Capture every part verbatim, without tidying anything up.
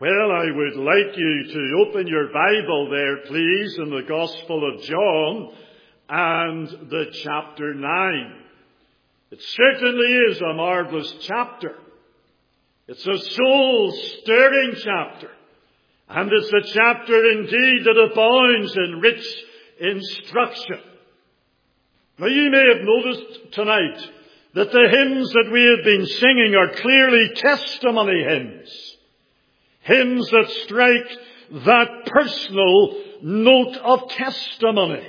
Well, I would like you to open your Bible there, please, in the Gospel of John and the chapter nine. It certainly is a marvelous chapter. It's a soul-stirring chapter. And it's a chapter indeed that abounds in rich instruction. Now you may have noticed tonight that the hymns that we have been singing are clearly testimony hymns. Hymns that strike that personal note of testimony.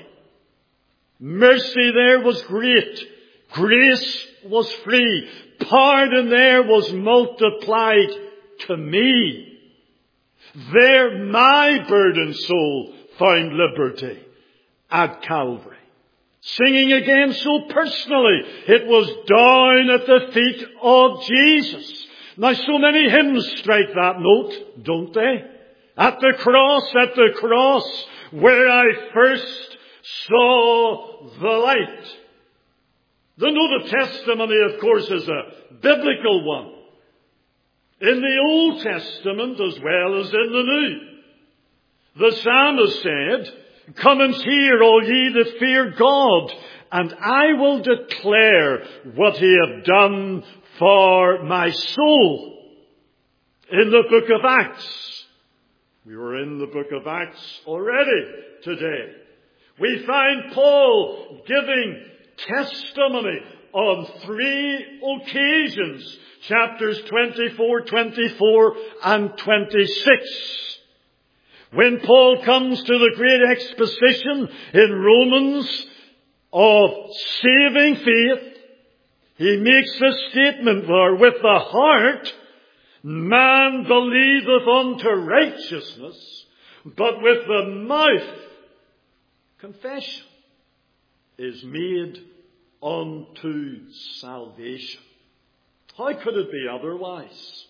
Mercy there was great. Grace was free. Pardon there was multiplied to me. There my burdened soul found liberty at Calvary. Singing again so personally, it was down at the feet of Jesus. Now so many hymns strike that note, don't they? At the cross, at the cross, where I first saw the light. The note of testimony, of course, is a biblical one. In the Old Testament as well as in the New. The psalmist said, "Come and hear, all ye that fear God, and I will declare what he hath done for my soul." In the book of Acts, we were in the book of Acts already today, we find Paul giving testimony on three occasions, chapters twenty-four, twenty-four, and twenty-six. When Paul comes to the great exposition in Romans of saving faith, he makes a statement there, with the heart man believeth unto righteousness, but with the mouth confession is made unto salvation. How could it be otherwise?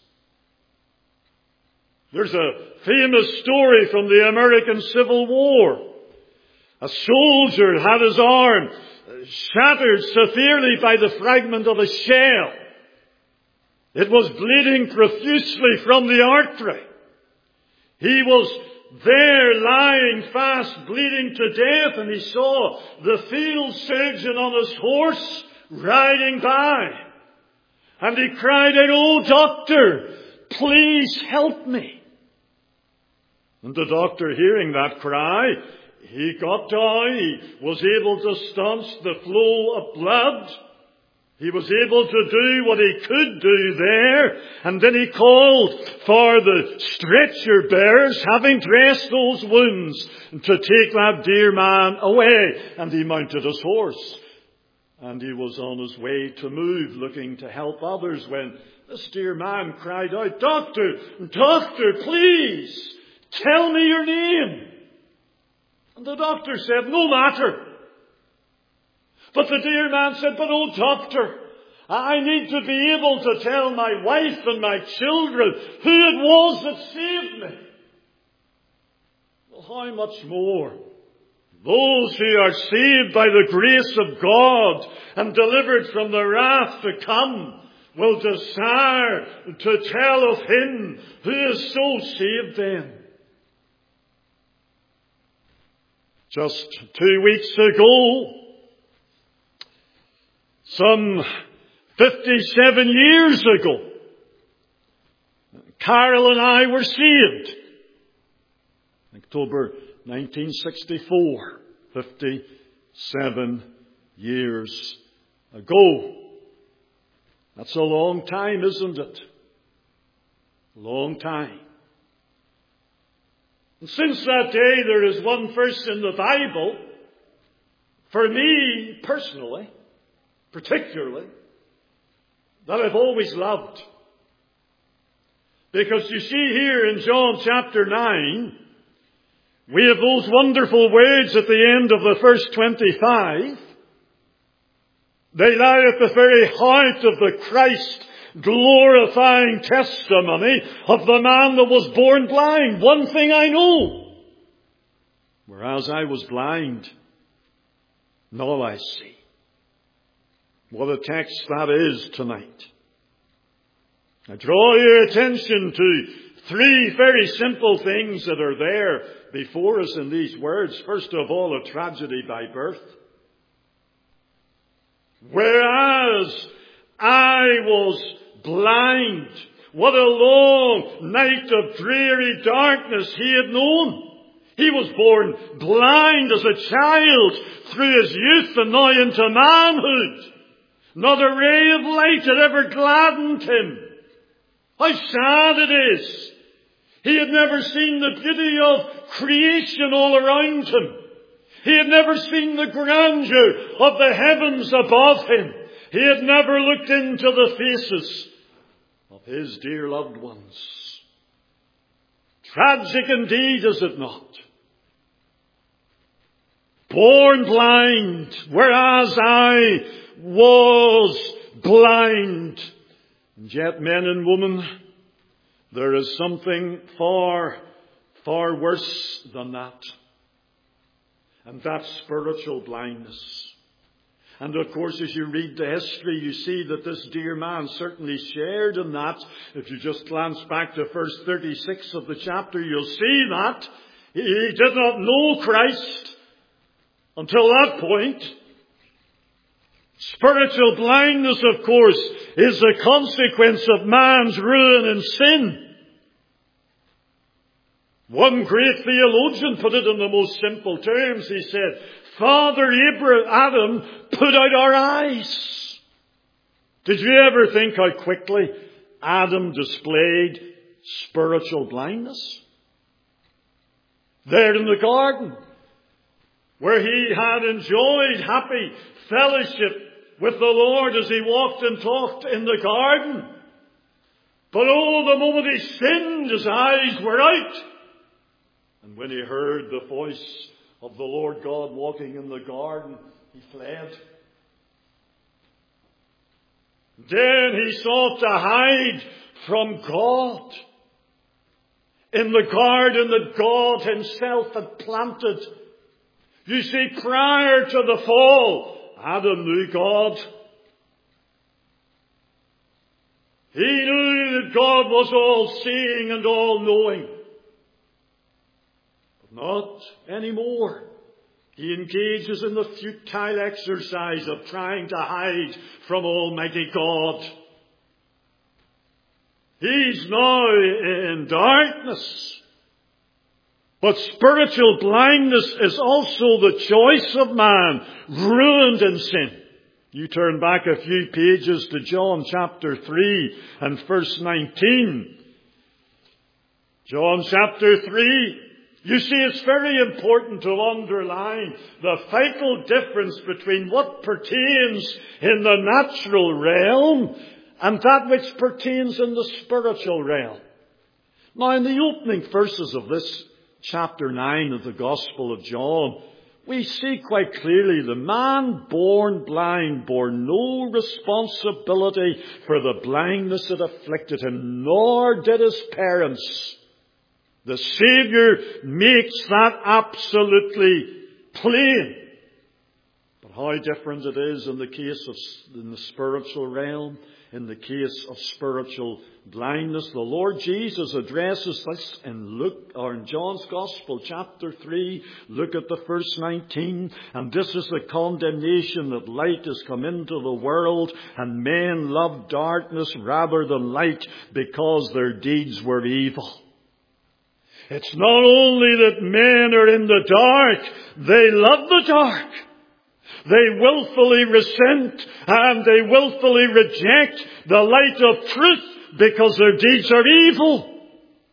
There's a famous story from the American Civil War. A soldier had his arm shattered severely by the fragment of a shell. It was bleeding profusely from the artery. He was there lying fast, bleeding to death, and he saw the field surgeon on his horse riding by. And he cried out, "Oh, doctor, please help me." And the doctor, hearing that cry, he got down. He was able to staunch the flow of blood. He was able to do what he could do there. And then he called for the stretcher bearers, having dressed those wounds, to take that dear man away. And he mounted his horse. And he was on his way to move, looking to help others, when this dear man cried out, "Doctor, doctor, please, tell me your name." And the doctor said, "No matter." But the dear man said, "But oh, doctor, I need to be able to tell my wife and my children who it was that saved me." Well, how much more those who are saved by the grace of God and delivered from the wrath to come will desire to tell of him who has so saved them. Just two weeks ago, some fifty-seven years ago, Carol and I were saved. October nineteen sixty-four, fifty-seven years ago. That's a long time, isn't it? A long time. And since that day, there is one verse in the Bible, for me personally, particularly, that I've always loved. Because you see here in John chapter nine, we have those wonderful words at the end of the verse twenty-five. They lie at the very heart of the Christ glorifying testimony of the man that was born blind. One thing I know, whereas I was blind, now I see. What a text that is tonight. I draw your attention to three very simple things that are there before us in these words. First of all, a tragedy by birth. Whereas I was blind, what a long night of dreary darkness he had known. He was born blind as a child through his youth and now into manhood. Not a ray of light had ever gladdened him. How sad it is. He had never seen the beauty of creation all around him. He had never seen the grandeur of the heavens above him. He had never looked into the faces of his dear loved ones. Tragic indeed, is it not? Born blind, whereas I was blind. And yet, men and women, there is something far, far worse than that. And that's spiritual blindness. And of course, as you read the history, you see that this dear man certainly shared in that. If you just glance back to verse thirty-six of the chapter, you'll see that. He did not know Christ until that point. Spiritual blindness, of course, is the consequence of man's ruin and sin. One great theologian put it in the most simple terms. He said, Father Abraham, Adam put out our eyes. Did you ever think how quickly Adam displayed spiritual blindness? There in the garden, where he had enjoyed happy fellowship with the Lord as he walked and talked in the garden. But oh, the moment he sinned, his eyes were out. And when he heard the voice of the Lord God walking in the garden, he fled. Then he sought to hide from God in the garden that God himself had planted. You see, prior to the fall, Adam knew God. He knew that God was all-seeing and all-knowing. But not anymore. He engages in the futile exercise of trying to hide from Almighty God. He's now in darkness. But spiritual blindness is also the choice of man, ruined in sin. You turn back a few pages to John chapter three and verse nineteen. John chapter three. You see, it's very important to underline the vital difference between what pertains in the natural realm and that which pertains in the spiritual realm. Now, in the opening verses of this chapter nine of the Gospel of John, we see quite clearly the man born blind bore no responsibility for the blindness that afflicted him, nor did his parents. The Saviour makes that absolutely plain. But how different it is in the case of in the spiritual realm, in the case of spiritual blindness. The Lord Jesus addresses this in Luke, or in John's Gospel, chapter three. Look at the verse nineteen. And this is the condemnation, that light has come into the world, and men love darkness rather than light, because their deeds were evil. It's not only that men are in the dark, they love the dark. They willfully resent and they willfully reject the light of truth because their deeds are evil.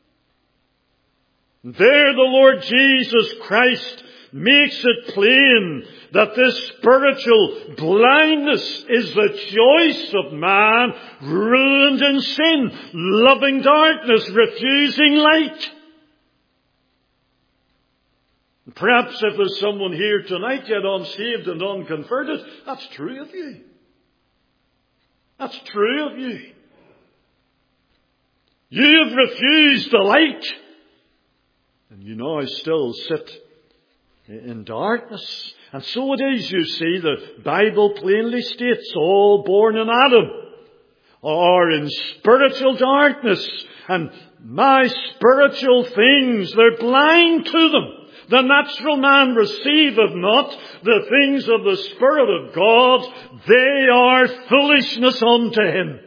There the Lord Jesus Christ makes it plain that this spiritual blindness is the choice of man, ruined in sin, loving darkness, refusing light. Perhaps if there's someone here tonight yet unsaved and unconverted, that's true of you. That's true of you. You have refused the light, and you now still sit in darkness. And so it is, you see, the Bible plainly states all born in Adam are in spiritual darkness. And my spiritual things, they're blind to them. The natural man receiveth not the things of the Spirit of God. They are foolishness unto him.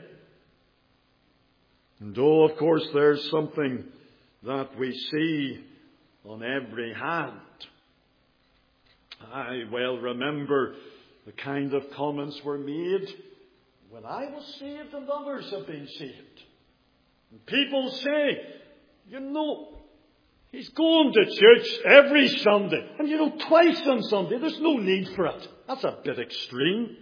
And though, of course, there's something that we see on every hand. I well remember the kind of comments were made when I was saved and others have been saved. And people say, you know, he's going to church every Sunday. And you know, twice on Sunday, there's no need for it. That's a bit extreme.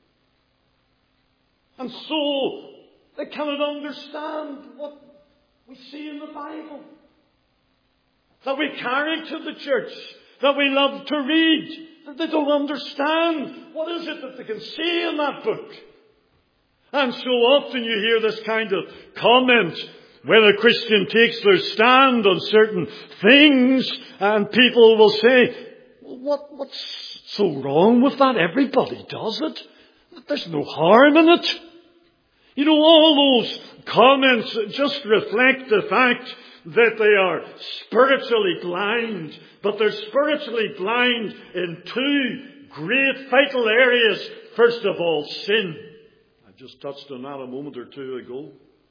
And so, they cannot understand what we see in the Bible. That we carry to the church. That we love to read. That they don't understand. What is it that they can see in that book? And so often you hear this kind of comment when a Christian takes their stand on certain things, and people will say, what, what's so wrong with that? Everybody does it. There's no harm in it. You know, all those comments just reflect the fact that they are spiritually blind, but they're spiritually blind in two great vital areas. First of all, sin. I just touched on that a moment or two ago.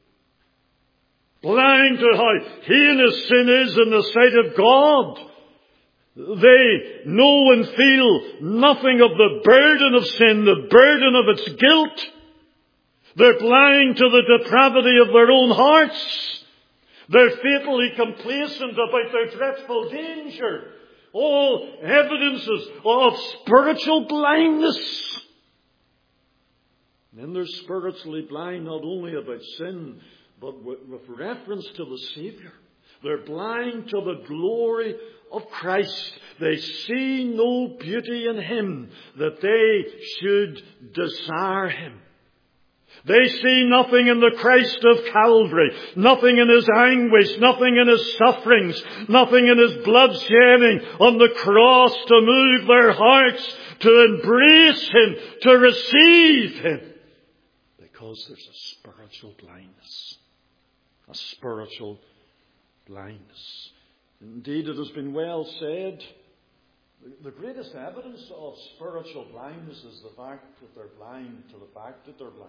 Blind to how heinous sin is in the sight of God. They know and feel nothing of the burden of sin, the burden of its guilt. They're blind to the depravity of their own hearts. They're fatally complacent about their dreadful danger. All evidences of spiritual blindness. And then they're spiritually blind not only about sin, but with reference to the Savior. They're blind to the glory of Christ. They see no beauty in Him that they should desire Him. They see nothing in the Christ of Calvary, nothing in His anguish, nothing in His sufferings, nothing in His blood shedding on the cross to move their hearts, to embrace Him, to receive Him. Because there's a spiritual blindness. A spiritual blindness. Indeed, it has been well said, the greatest evidence of spiritual blindness is the fact that they're blind to the fact that they're blind.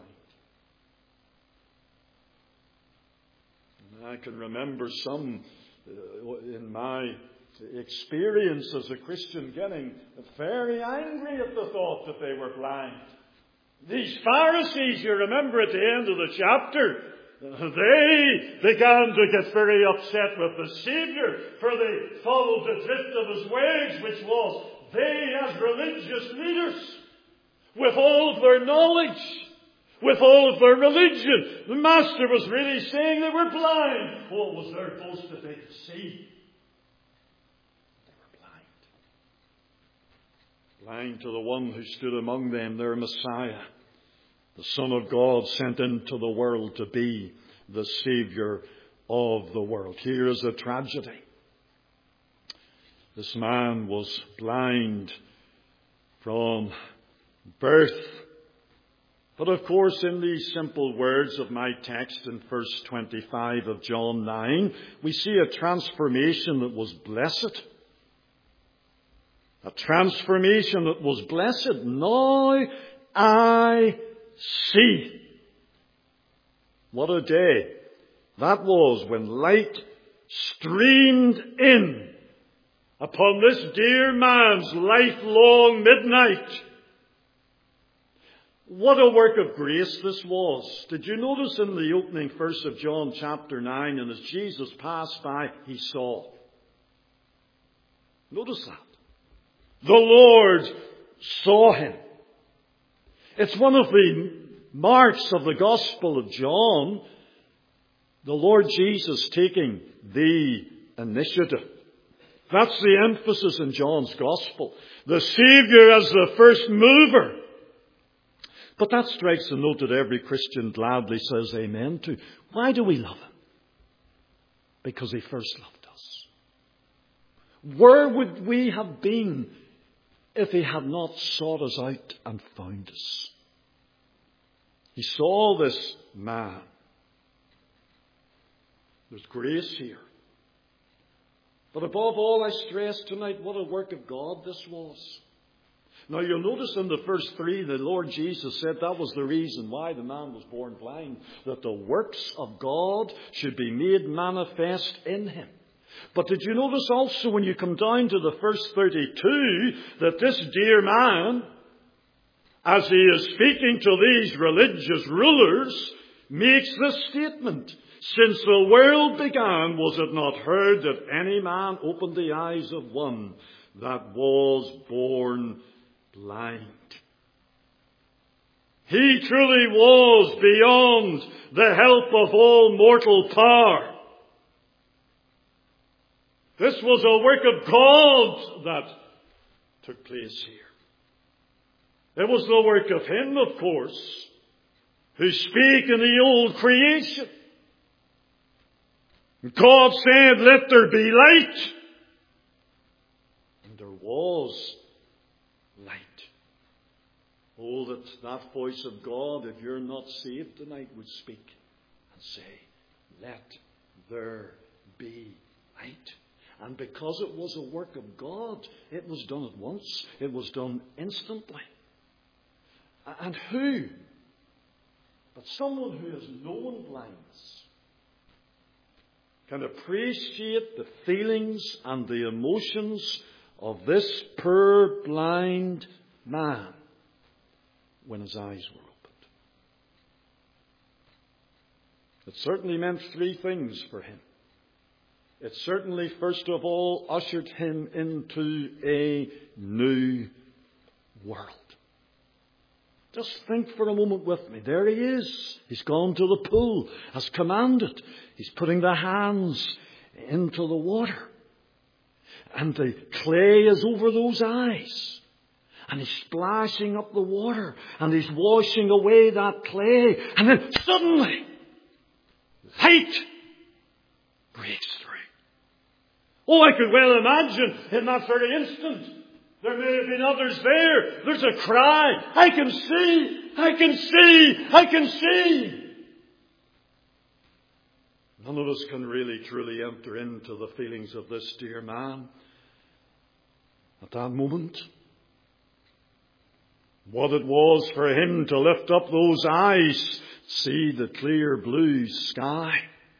And I can remember some uh, in my experience as a Christian getting very angry at the thought that they were blind. These Pharisees, you remember at the end of the chapter, they began to get very upset with the Savior, for they followed the drift of His ways, which was they as religious leaders, with all of their knowledge, with all of their religion. The Master was really saying they were blind. What was their boast that they could see? They were blind. Blind to the one who stood among them, their Messiah, the Son of God sent into the world to be the Savior of the world. Here is a tragedy. This man was blind from birth. But of course, in these simple words of my text in verse twenty-five of John nine, we see a transformation that was blessed. A transformation that was blessed. Now I see. What a day that was when light streamed in upon this dear man's lifelong midnight. What a work of grace this was. Did you notice in the opening verse of John chapter nine, and as Jesus passed by, He saw. Notice that. The Lord saw him. It's one of the marks of the Gospel of John, the Lord Jesus taking the initiative. That's the emphasis in John's Gospel. The Savior as the first mover. But that strikes a note that every Christian gladly says amen to. Why do we love Him? Because He first loved us. Where would we have been if He had not sought us out and found us? He saw this man. There's grace here. But above all, I stress tonight what a work of God this was. Now you'll notice in the first three, the Lord Jesus said that was the reason why the man was born blind, that the works of God should be made manifest in him. But did you notice also when you come down to the first thirty-two, that this dear man, as he is speaking to these religious rulers, makes this statement: since the world began, was it not heard that any man opened the eyes of one that was born blind? He truly was beyond the help of all mortal power. This was a work of God that took place here. It was the work of Him, of course, who spake in the old creation. God said, let there be light. And there was light. Oh, that that voice of God, if you're not saved tonight, would speak and say, let there be light. And because it was a work of God, it was done at once. It was done instantly. And who, but someone who has known blindness, can appreciate the feelings and the emotions of this poor blind man when his eyes were opened. It certainly meant three things for him. It certainly, first of all, ushered him into a new world. Just think for a moment with me. There he is. He's gone to the pool as commanded. He's putting the hands into the water. And the clay is over those eyes. And he's splashing up the water. And he's washing away that clay. And then suddenly, light breaks through. Oh, I could well imagine in that very instant, there may have been others there. There's a cry. I can see. I can see. I can see. None of us can really truly enter into the feelings of this dear man at that moment. What it was for him to lift up those eyes, see the clear blue sky,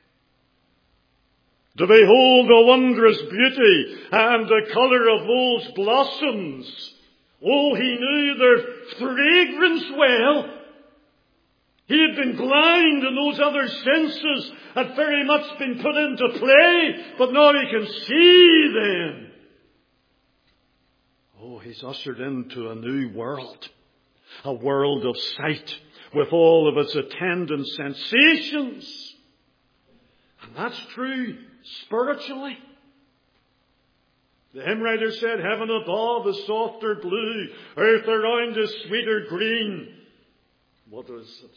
to behold the wondrous beauty and the colour of those blossoms. Oh, he knew their fragrance well. He had been blind and those other senses had very much been put into play, but now he can see them. Oh, he's ushered into a new world. A world of sight with all of its attendant sensations. And that's true spiritually. The hymn writer said, heaven above is softer blue, earth around is sweeter green. What does it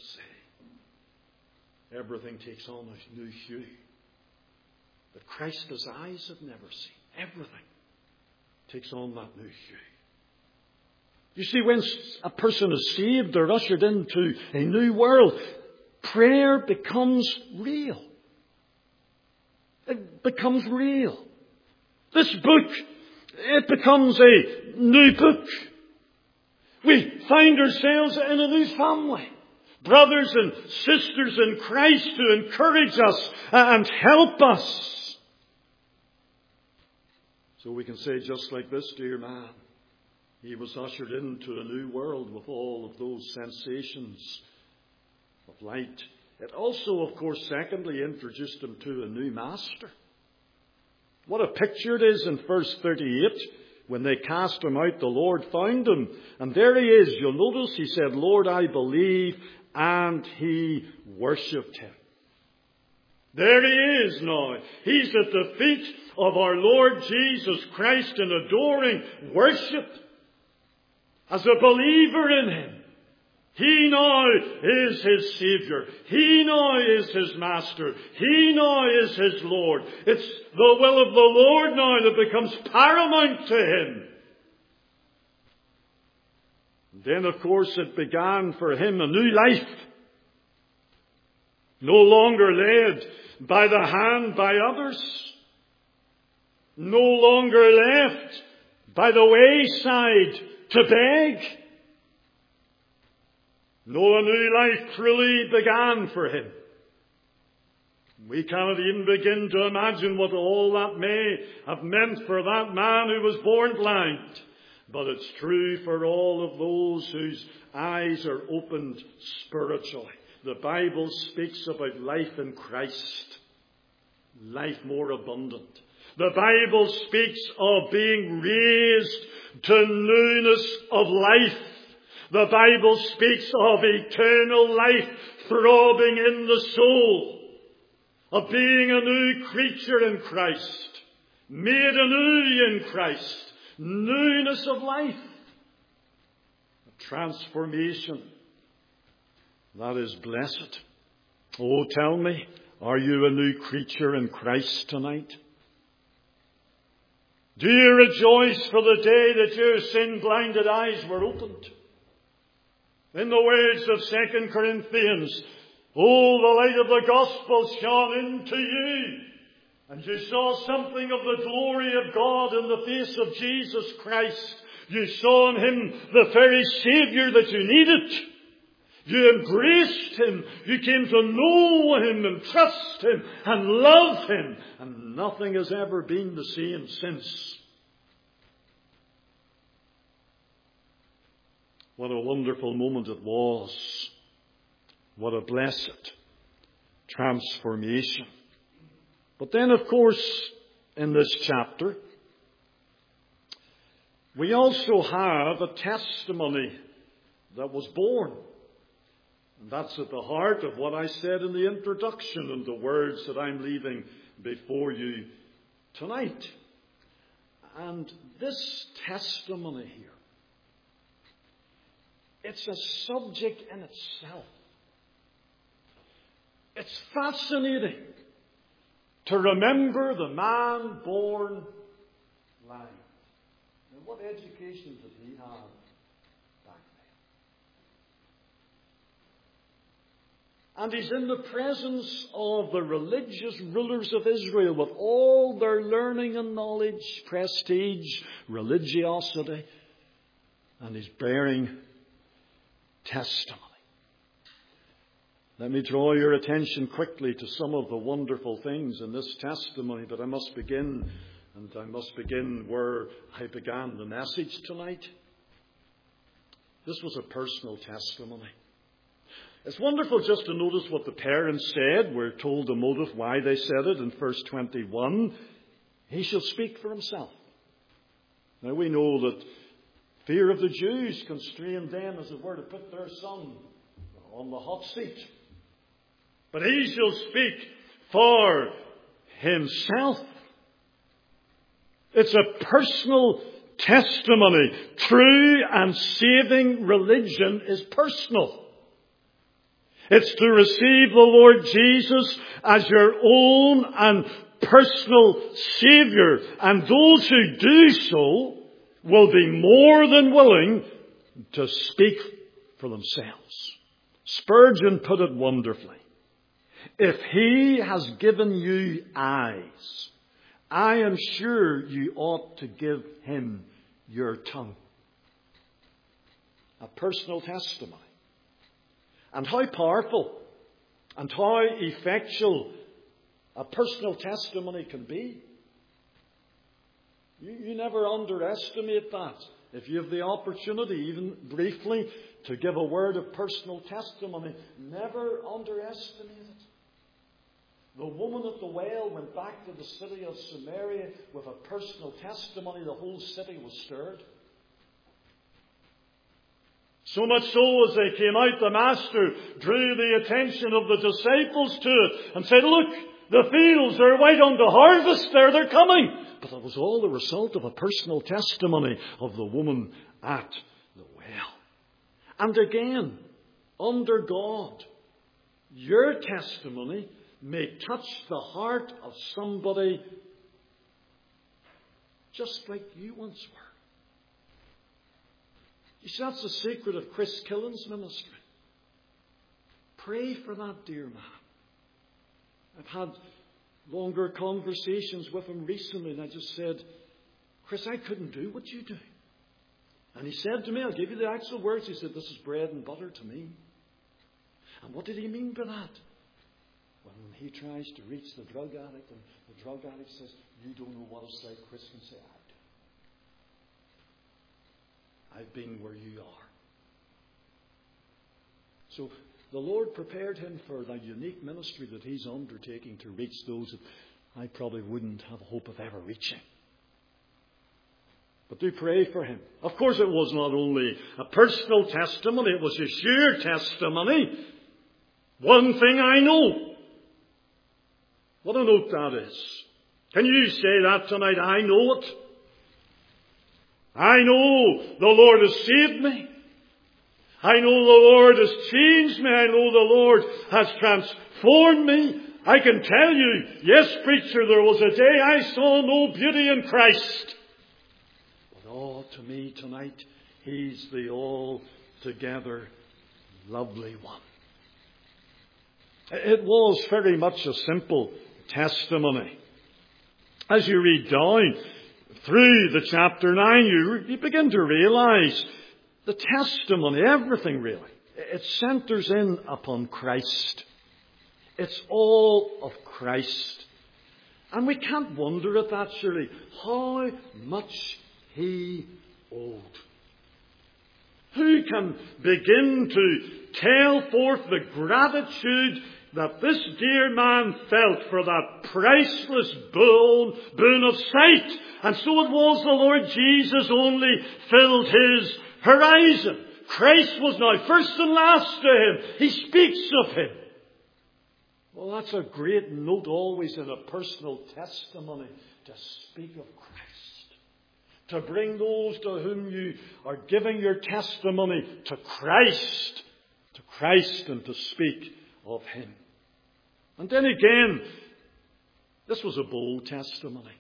say? Everything takes on a new hue that Christ's eyes have never seen. Everything takes on that new hue. You see, when a person is saved, they're ushered into a new world. Prayer becomes real. It becomes real. This book, it becomes a new book. We find ourselves in a new family. Brothers and sisters in Christ who encourage us and help us. So we can say just like this dear man, he was ushered into a new world with all of those sensations of light. It also, of course, secondly, introduced him to a new master. What a picture it is in verse thirty-eight. When they cast him out, the Lord found him. And there he is. You'll notice he said, Lord, I believe. And he worshipped him. There he is now. He's at the feet of our Lord Jesus Christ in adoring worship. As a believer in him. He now is his Savior. He now is his Master. He now is his Lord. It's the will of the Lord now that becomes paramount to him. And then, of course, it began for him a new life. No longer led by the hand by others. No longer left by the wayside to beg. No, a new life truly began for him. We cannot even begin to imagine what all that may have meant for that man who was born blind. But it's true for all of those whose eyes are opened spiritually. The Bible speaks about life in Christ. Life more abundant. The Bible speaks of being raised to newness of life. The Bible speaks of eternal life throbbing in the soul. Of being a new creature in Christ. Made anew in Christ. Newness of life. A transformation that is blessed. Oh, tell me, are you a new creature in Christ tonight? Do you rejoice for the day that your sin-blinded eyes were opened? In the words of Second Corinthians, oh, the light of the gospel shone into you, and you saw something of the glory of God in the face of Jesus Christ. You saw in him the very Saviour that you needed. You embraced him. You came to know him and trust him and love him. And nothing has ever been the same since. What a wonderful moment it was. What a blessed transformation. But then, of course, in this chapter, we also have a testimony that was born. And that's at the heart of what I said in the introduction and the words that I'm leaving before you tonight. And this testimony here, it's a subject in itself. It's fascinating to remember the man born blind. Now, what education did he have back then? And he's in the presence of the religious rulers of Israel with all their learning and knowledge, prestige, religiosity, and he's bearing testimony. Let me draw your attention quickly to some of the wonderful things in this testimony, but I must begin, and I must begin where I began the message tonight. This was a personal testimony. It's wonderful just to notice what the parents said. We're told the motive why they said it in verse twenty-one. He shall speak for himself. Now we know that fear of the Jews constrained them, as it were, to put their son on the hot seat. But he shall speak for himself. It's a personal testimony. True and saving religion is personal. It's to receive the Lord Jesus as your own and personal Saviour. And those who do so will be more than willing to speak for themselves. Spurgeon put it wonderfully. If he has given you eyes, I am sure you ought to give him your tongue. A personal testimony. And how powerful and how effectual a personal testimony can be. You, you never underestimate that. If you have the opportunity, even briefly, to give a word of personal testimony, never underestimate it. The woman at the well went back to the city of Samaria with a personal testimony. The whole city was stirred. So much so as they came out, the Master drew the attention of the disciples to it and said, look, the fields are white unto harvest, there they're coming. But it was all the result of a personal testimony of the woman at the well. And again, under God, your testimony may touch the heart of somebody just like you once were. You see, that's the secret of Chris Killen's ministry. Pray for that dear man. I've had longer conversations with him recently, and I just said, Chris, I couldn't do what you do. And he said to me, I'll give you the actual words, he said, this is bread and butter to me. And what did he mean by that? When he tries to reach the drug addict, and the drug addict says, you don't know what it's like, Chris can say, I do. I've been where you are. So the Lord prepared him for the unique ministry that he's undertaking to reach those that I probably wouldn't have a hope of ever reaching. But do pray for him. Of course, it was not only a personal testimony, it was a sheer testimony. One thing I know. What a note that is. Can you say that tonight? I know it. I know the Lord has saved me. I know the Lord has changed me. I know the Lord has transformed me. I can tell you, yes, preacher, there was a day I saw no beauty in Christ. But oh, to me tonight, He's the altogether lovely one. It was very much a simple testimony. As you read down through the chapter nine, you, you begin to realize the testimony, everything really, it centers in upon Christ. It's all of Christ. And we can't wonder at that, surely, how much He owed. Who can begin to tell forth the gratitude that this dear man felt for that priceless boon, boon of sight? And so it was the Lord Jesus only filled his horizon. Christ was now first and last to him. He speaks of him. Well, that's a great note always in a personal testimony, to speak of Christ. To bring those to whom you are giving your testimony to Christ. To Christ, and to speak of Him. And then again, this was a bold testimony.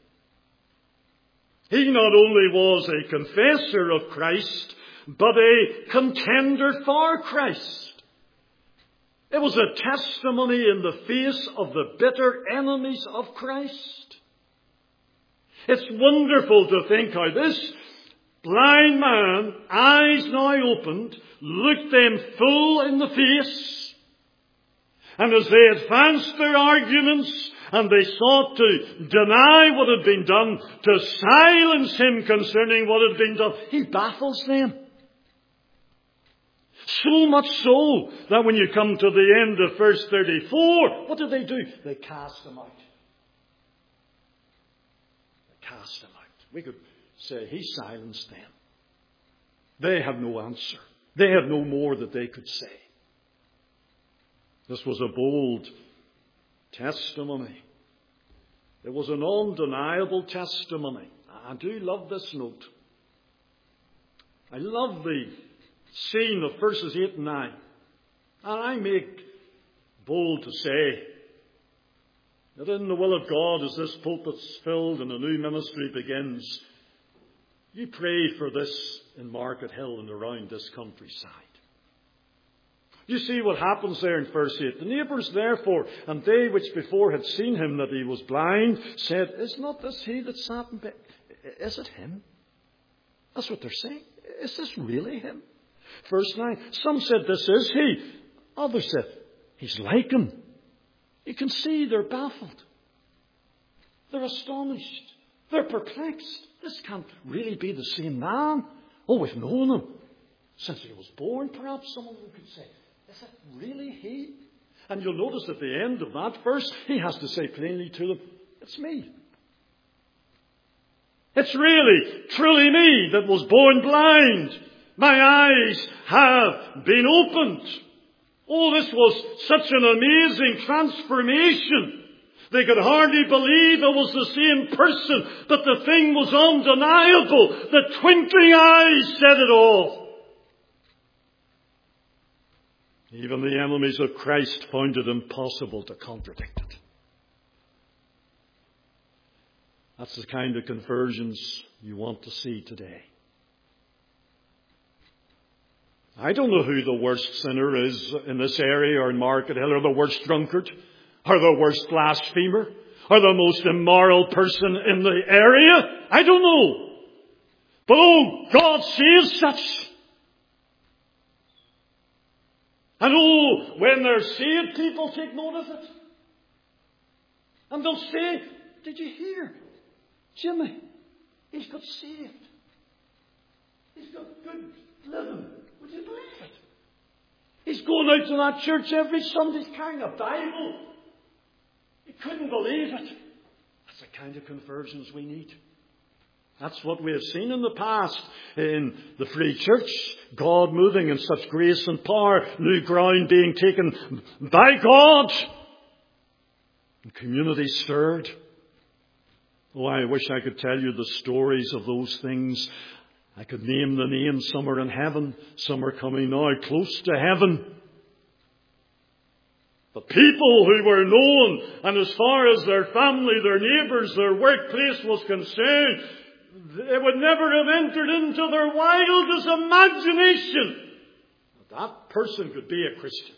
He not only was a confessor of Christ, but a contender for Christ. It was a testimony in the face of the bitter enemies of Christ. It's wonderful to think how this blind man, eyes now opened, looked them full in the face. And as they advanced their arguments and they sought to deny what had been done, to silence him concerning what had been done, he baffles them. So much so that when you come to the end of verse thirty-four, what do they do? They cast him out. They cast him out. We could say he silenced them. They had no answer. They had no more that they could say. This was a bold testimony. It was an undeniable testimony. I do love this note. I love the scene of verses eight and nine. And I make bold to say that in the will of God, as this pulpit's filled and a new ministry begins, you pray for this in Market Hill and around this countryside. You see what happens there in verse eight. The neighbours therefore, and they which before had seen him that he was blind, said, Is not this he that sat in bed? Is it him? That's what they're saying. Is this really him? Verse nine. Some said, This is he. Others said, He's like him. You can see they're baffled. They're astonished. They're perplexed. This can't really be the same man. Oh, we've known him since he was born, perhaps someone could say. Is it really he? And you'll notice at the end of that verse, he has to say plainly to them, It's me. It's really, truly me that was born blind. My eyes have been opened. Oh, this was such an amazing transformation. They could hardly believe it was the same person, but the thing was undeniable. The twinkling eyes said it all. Even the enemies of Christ found it impossible to contradict it. That's the kind of conversions you want to see today. I don't know who the worst sinner is in this area or in Market Hill, or the worst drunkard. or the worst blasphemer, or the most immoral person in the area. I don't know. But oh, God saves such. And oh, when they're saved, people take note of it. And they'll say, did you hear? Jimmy, he's got saved. He's got good living. Would you believe it? He's going out to that church every Sunday. He's carrying a Bible. You couldn't believe it. That's the kind of conversions we need. That's what we have seen in the past in the Free Church. God moving in such grace and power. New ground being taken by God. And community stirred. Oh, I wish I could tell you the stories of those things. I could name the names. Some are in heaven. Some are coming now close to heaven. The people who were known, and as far as their family, their neighbours, their workplace was concerned, it would never have entered into their wildest imagination that that person could be a Christian.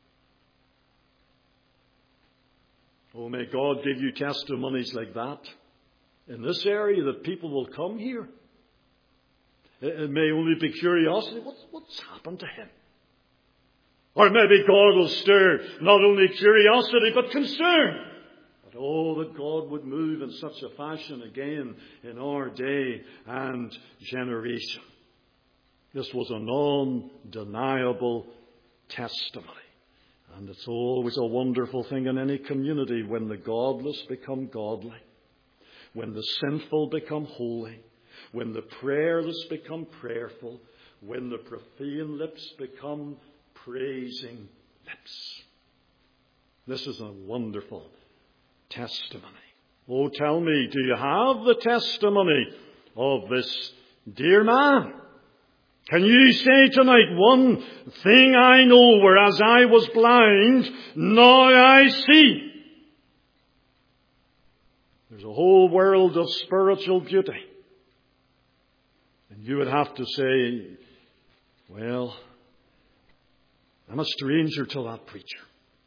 Oh, may God give you testimonies like that in this area, that people will come here. It may only be curiosity. What's, what's happened to him? Or maybe God will stir not only curiosity but concern. But oh, that God would move in such a fashion again in our day and generation. This was an undeniable testimony. And it's always a wonderful thing in any community when the godless become godly, when the sinful become holy, when the prayerless become prayerful, when the profane lips become praising lips. This is a wonderful testimony. Oh, tell me, do you have the testimony of this dear man? Can you say tonight, one thing I know, whereas I was blind, now I see. There's a whole world of spiritual beauty. And you would have to say, well, I'm a stranger to that preacher.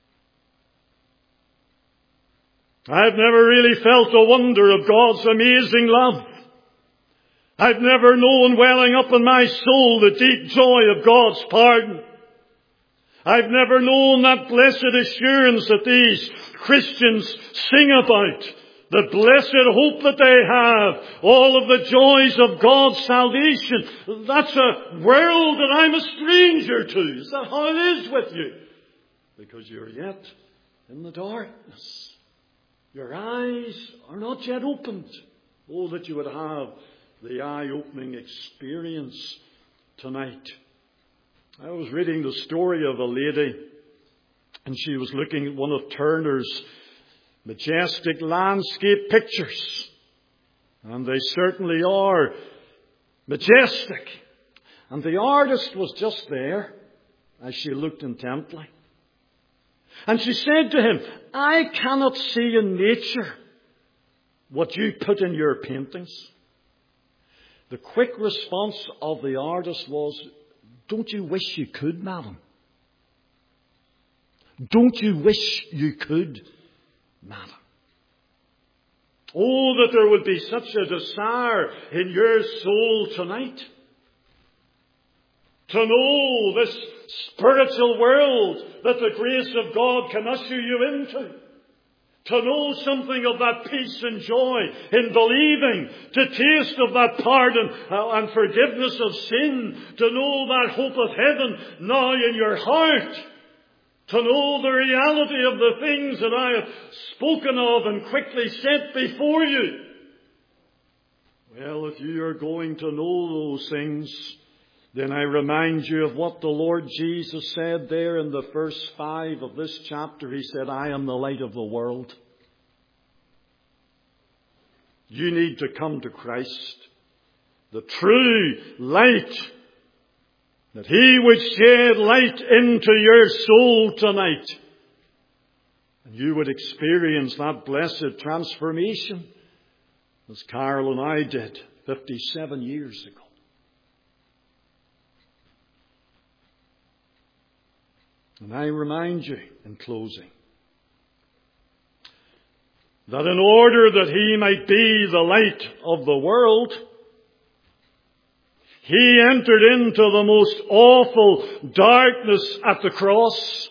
I've never really felt the wonder of God's amazing love. I've never known welling up in my soul the deep joy of God's pardon. I've never known that blessed assurance that these Christians sing about. The blessed hope that they have. All of the joys of God's salvation. That's a world that I'm a stranger to. Is that how it is with you? Because you're yet in the darkness. Your eyes are not yet opened. Oh, that you would have the eye-opening experience tonight. I was reading the story of a lady, and she was looking at one of Turner's majestic landscape pictures. And they certainly are majestic. And the artist was just there as she looked intently. And she said to him, I cannot see in nature what you put in your paintings. The quick response of the artist was, don't you wish you could, madam? Don't you wish you could, madam? Oh, that there would be such a desire in your soul tonight to know this spiritual world that the grace of God can usher you into. To know something of that peace and joy in believing. To taste of that pardon and forgiveness of sin. To know that hope of heaven now in your heart. To know the reality of the things that I have spoken of and quickly set before you. Well, if you are going to know those things, then I remind you of what the Lord Jesus said there in the verse five of this chapter. He said, I am the light of the world. You need to come to Christ, the true light, that He would shed light into your soul tonight. And you would experience that blessed transformation as Carol and I did fifty-seven years ago. And I remind you in closing that in order that he might be the light of the world, he entered into the most awful darkness at the cross.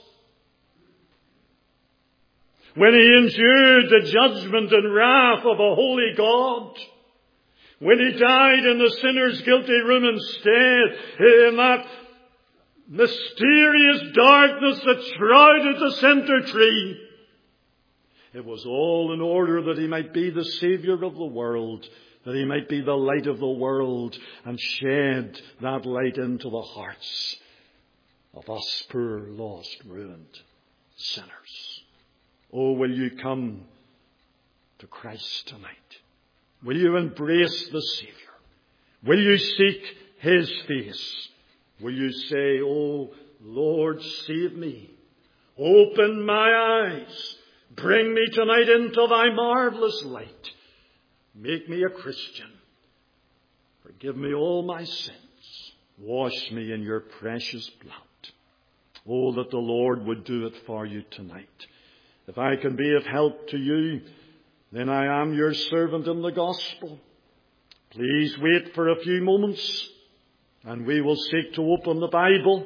When he endured the judgment and wrath of a holy God, when he died in the sinner's guilty room instead, in that mysterious darkness that shrouded the center tree, it was all in order that he might be the Saviour of the world, that he might be the light of the world and shed that light into the hearts of us poor, lost, ruined sinners. Oh, will you come to Christ tonight? Will you embrace the Saviour? Will you seek his face? Will you say, "Oh, Lord, save me. Open my eyes. Bring me tonight into thy marvelous light. Make me a Christian. Forgive me all my sins. Wash me in your precious blood." Oh, that the Lord would do it for you tonight. If I can be of help to you, then I am your servant in the gospel. Please wait for a few moments, and we will seek to open the Bible,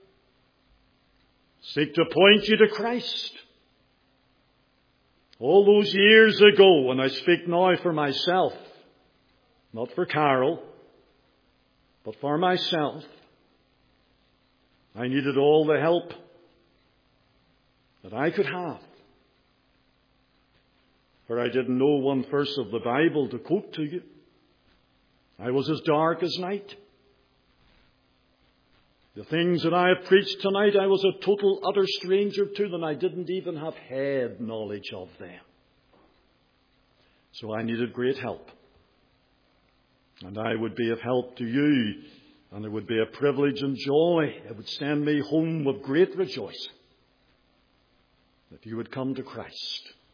seek to point you to Christ. All those years ago, and I speak now for myself, not for Carol, but for myself, I needed all the help that I could have. For I didn't know one verse of the Bible to quote to you. I was as dark as night. The things that I have preached tonight, I was a total utter stranger to them. I didn't even have head knowledge of them. So I needed great help. And I would be of help to you. And it would be a privilege and joy. It would send me home with great rejoicing if you would come to Christ.